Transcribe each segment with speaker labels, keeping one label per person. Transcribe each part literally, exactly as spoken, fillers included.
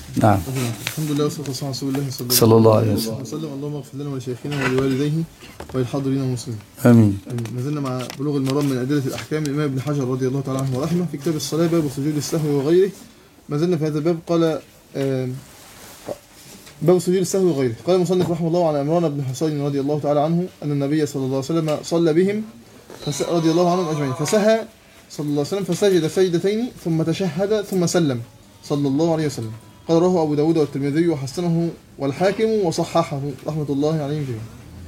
Speaker 1: نعم.
Speaker 2: الحمد لله والصلاة والسلام على رسول الله
Speaker 1: صلى الله عليه وسلم.
Speaker 2: اللهم اغفر لنا ولشيخنا ولوالديه وللحاضرين والمسلمين.
Speaker 1: امين.
Speaker 2: ما زلنا مع بلوغ المرام من أدلة الأحكام الإمام ابن حجر رضي الله تعالى عنه ورحمه في كتاب الصلاة باب سجود السهو وغيره. ما زلنا في هذا الباب. قال باب سجود السهو وغيره. قال المصنف رحمه الله عن عمران بن حسين رضي الله تعالى عنه أن النبي صلى الله عليه وسلم صلى بهم رضي الله عنهم أجمعين فسهى صلى الله عليه وسلم فسجد سجدتين ثم تشهد ثم سلم صلى الله عليه وسلم. قال رواه أبو داود والترمذي وحسنه والحاكم وصححه رحمة الله عليهم جميعا.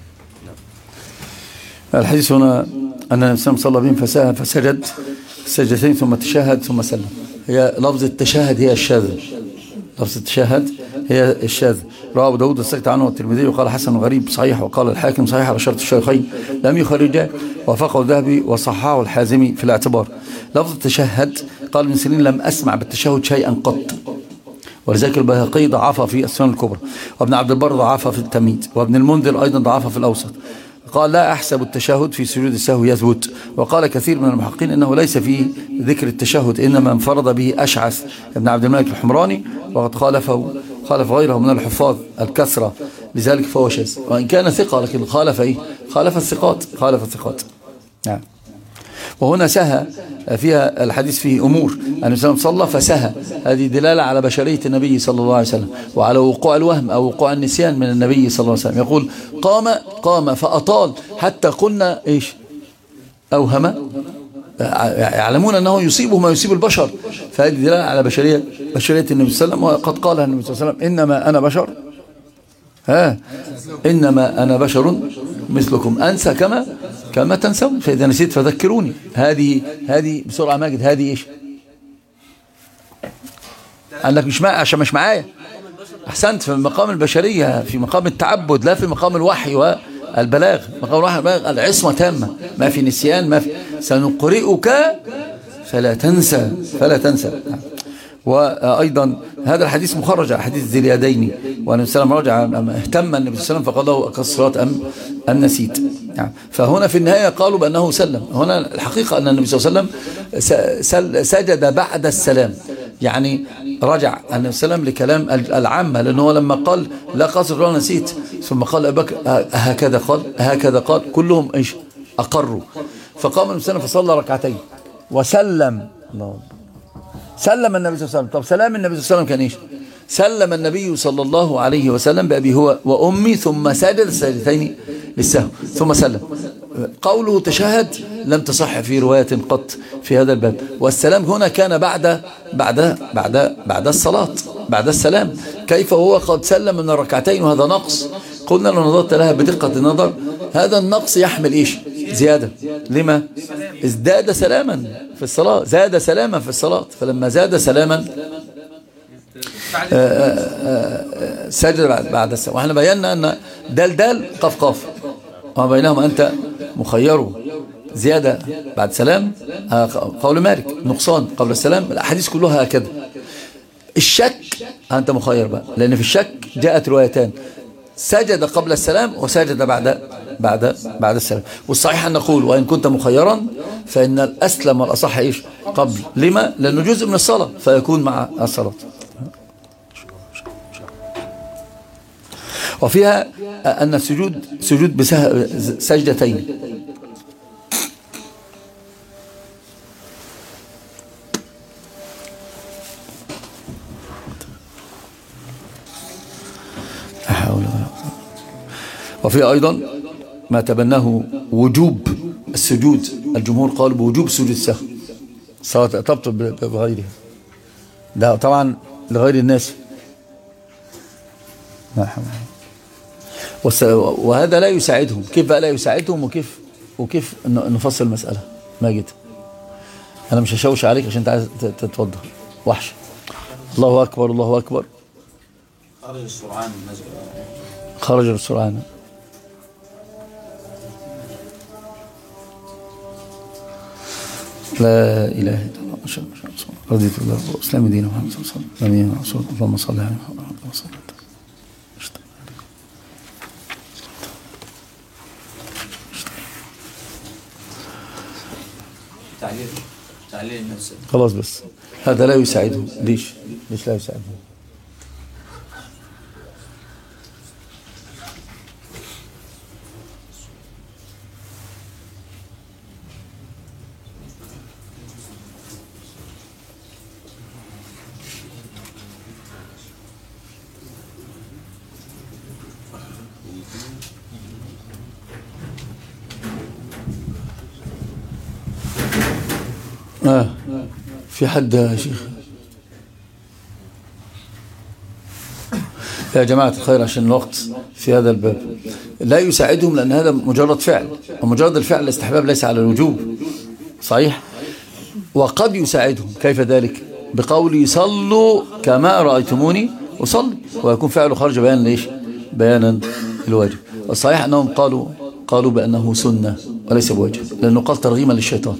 Speaker 1: الحديث هنا أن النبي صلى الله عليه وسلم فسهى فسجد سجدتين ثم تشهد ثم سلم. هي لفظ التشهد هي الشاذ. لفظ التشهد هي الشاذ. رواه أبو داود السكت عنه والترمذي وقال حسن غريب صحيح وقال الحاكم صحيح على شرط الشيخين لم يخرجاه وافقه الذهبي وصححه الحازمي في الاعتبار. لفظ التشهد قال ابن سيرين لم أسمع بالتشهد شيئا قط، ولذلك البيهقي ضعفه في السنن الكبرى، وابن عبد البر ضعفه في التمهيد، وابن المنذر أيضا ضعفه في الأوسط. قال لا أحسب التشهد في سجود السهو يثبت. وقال كثير من المحققين إنه ليس فيه ذكر التشهد، إنما انفرد به أشعث ابن عبد الملك الحمراني، وقد خالفه خالف غيره من الحفاظ الكثرة، لذلك فهو شاذ، وإن كان ثقة لكن خالف إيه؟ خالف الثقات خالف الثقات نعم. وهنا سهى فيها الحديث فيه أمور. النبي صلى الله عليه وسلم صلى فسهى، هذه دلالة على بشرية النبي صلى الله عليه وسلم وعلى وقوع الوهم أو وقوع النسيان من النبي صلى الله عليه وسلم. يقول قام قام فأطال حتى قلنا إيش أوهم، يعلمون أنه يصيبه ما يصيب البشر، فهذه دلالة على بشرية بشرية النبي صلى الله عليه وسلم. وقد قال النبي صلى الله عليه وسلم إنما أنا بشر ها إنما أنا بشر مثلكم أنسى كما كما تنسون، فإذا نسيت فذكروني. هذه هذه بسرعة ماجد، هذه إيش؟ أنك مش معي عشان مش معايا. أحسنت، في مقام البشرية، في مقام التعبد، لا في مقام الوحي والبلاغ. مقام الوحي والبلاغ العصمة تامة، ما في نسيان، ما في سنقرئك فلا تنسى فلا تنسى. وأيضا هذا الحديث مخرج حديث ذي اليدين، والنبي صلى الله عليه وسلم رجع اهتم النبي صلى الله عليه وسلم فقال له كالصلاة أم أم نسيت. يعني فهنا في النهاية قالوا بأنه سلم. هنا الحقيقة أن النبي صلى الله عليه وسلم سجد بعد السلام، يعني رجع النبي صلى الله عليه وسلم لكلام العامة، لأنه لما قال لا قصر ولا نسيت ثم قال أبو بكر هكذا قال هكذا قال كلهم إيش أقروا. فقام النبي صلى الله عليه وسلم فصلى ركعتين وسلم. الله سلم النبي صلى الله عليه وسلم. طب سلام النبي صلى الله عليه وسلم كان ايش؟ سلم النبي صلى الله عليه وسلم بأبي هو وأمي ثم سجد سجدتين للسهو ثم سلم. قوله تشهد لم تصح في رواية قط في هذا الباب. والسلام هنا كان بعد بعد بعد بعد الصلاة بعد السلام. كيف هو قد سلم من الركعتين وهذا نقص؟ قلنا لو نظرت لها بدقة النظر هذا النقص يحمل ايش؟ زيادة. لما؟ ازداد سلاما في الصلاة، زاد سلاما في الصلاة، فلما زاد سلاما سجد بعد السلام. واحنا بينا ان دال دال قف قف وما بينهما انت مخير زيادة بعد سلام قول مالك، نقصان قبل السلام. الاحاديث كلها هكذا. الشك انت مخير بقى، لان في الشك جاءت روايتان، سجد قبل السلام وسجد بعد بعد بعد السلام. والصحيح أن نقول وإن كنت مخيرا فإن الأسلم والأصح إيش قبل. لما؟ لأنه جزء من الصلاة فيكون مع الصلاة. وفيها أن السجود سجود بسجدتين. وفي أيضا ما تبناه وجوب السجود. الجمهور قالوا بوجوب سجود السهو، صلاة تبطل بغيرها، ده طبعا لغير الناس. وهذا لا يساعدهم. كيف بقى لا يساعدهم وكيف وكيف نفصل المسألة؟ ماجد أنا مش هشوش عليك عشان أنت عايز تتوضى. وحش. الله أكبر الله أكبر.
Speaker 3: خرج السرعان
Speaker 1: خرج السرعان. لا إله إلا الله ما شاء الله رضيت بالله وإسلام دين محمد صلى الله عليه وسلم. اللهم صل على محمد وسلم.
Speaker 3: تعليل تعليل النفس
Speaker 1: خلاص. بس هذا لا يساعدهم. ليش ليش لا يساعدهم؟ آه. في حد يا شيخ؟ يا جماعة الخير عشان الوقت في هذا الباب لا يساعدهم، لأن هذا مجرد فعل، ومجرد الفعل الاستحباب ليس على الوجوب، صحيح؟ وقد يساعدهم. كيف ذلك؟ بقول صلوا كما رأيتموني أصلي، ويكون فعله خرج بيان ليش؟ بيانا الواجب. الصحيح أنهم قالوا قالوا بأنه سنة وليس بواجب، لأنه قال ترغيما للشيطان.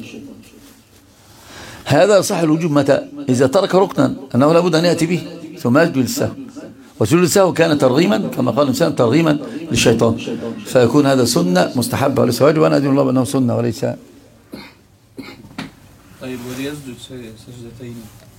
Speaker 1: هذا يصح الوجوب متى؟ إذا ترك ركنا أنه لابد أن يأتي به ثم يسجد للسهو، وسجود السهو كان ترغيما كما قال الإنسان ترغيما للشيطان، فيكون هذا سنة مستحبة وليس واجب، وأنا أدين الله بأنه سنة وليس.
Speaker 4: طيب وليسجد سجدتين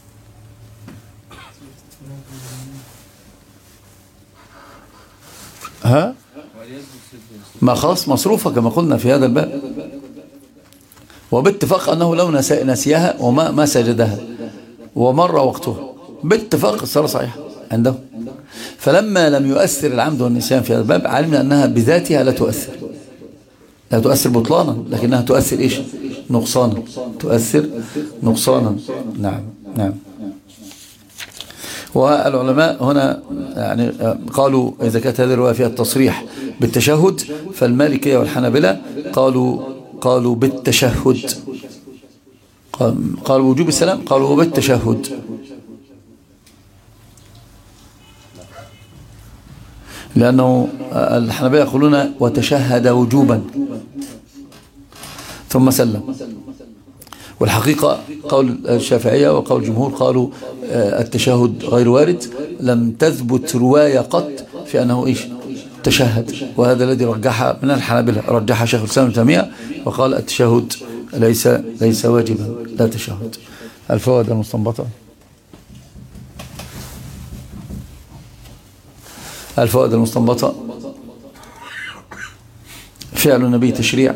Speaker 1: ها؟ ما خلاص مصروفة كما قلنا في هذا الباب، وباتفاق أنه لو نسيها وما ما سجدها ومر وقتها باتفاق الصلاة صحيحة عنده. فلما لم يؤثر العمد والنسيان في هذا الباب علمنا أنها بذاتها لا تؤثر، لا تؤثر بطلانا، لكنها تؤثر إيش؟ نقصانا، تؤثر نقصانا. نعم نعم. والعلماء هنا يعني قالوا إذا كانت هذه الرواية فيها التصريح بالتشهد، فالمالكية والحنابلة قالوا قالوا بالتشهد، قالوا وجوب السلام قالوا بالتشهد، لأنه الحنابلة يقولون وتشهد وجوبا ثم سلم. والحقيقة قول الشافعية وقول الجمهور قالوا التشهد غير وارد، لم تثبت رواية قط في أنه إيش تشهد، وهذا الذي رجحها من الحنابلة، رجحها شيخ الإسلام ابن تيمية وقال التشهد ليس ليس واجبا، لا تشهد. الفوائد المستنبطة. الفوائد المستنبطة: فعل النبي تشريع،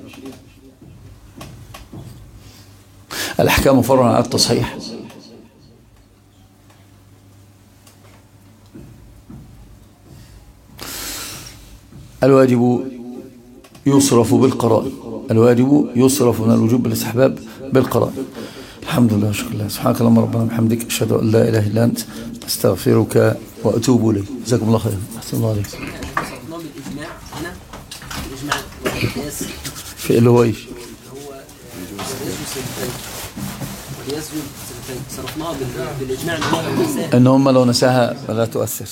Speaker 1: الأحكام فرع على التصحيح، الواجب يصرف بالقرائن، الواجب يصرف من الوجوب بالاستحباب بالقرائن. الحمد لله وشكر الله. سبحانك اللهم ربنا وبحمدك، أشهد أن لا إله إلا أنت، أستغفرك وأتوب إليك. جزاكم الله خيرا. أحسن الله عليك.
Speaker 5: بالإجماع هنا الإجماع والقياس
Speaker 1: في اللي هو إيش؟
Speaker 5: هو والقياس سنتين صرفناها بالإجماع
Speaker 1: إن هم لو نساها فلا تؤثر.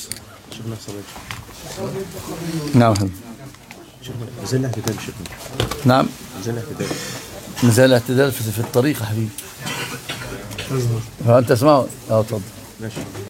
Speaker 1: نعم حبيبي.
Speaker 6: نزل الاعتدال شكرا.
Speaker 1: نعم
Speaker 6: نزل الاعتدال.
Speaker 1: نزل الاعتدال في الطريق يا حبيبي. فأنت اسمعوا. اه اتفضل.
Speaker 6: ماشي.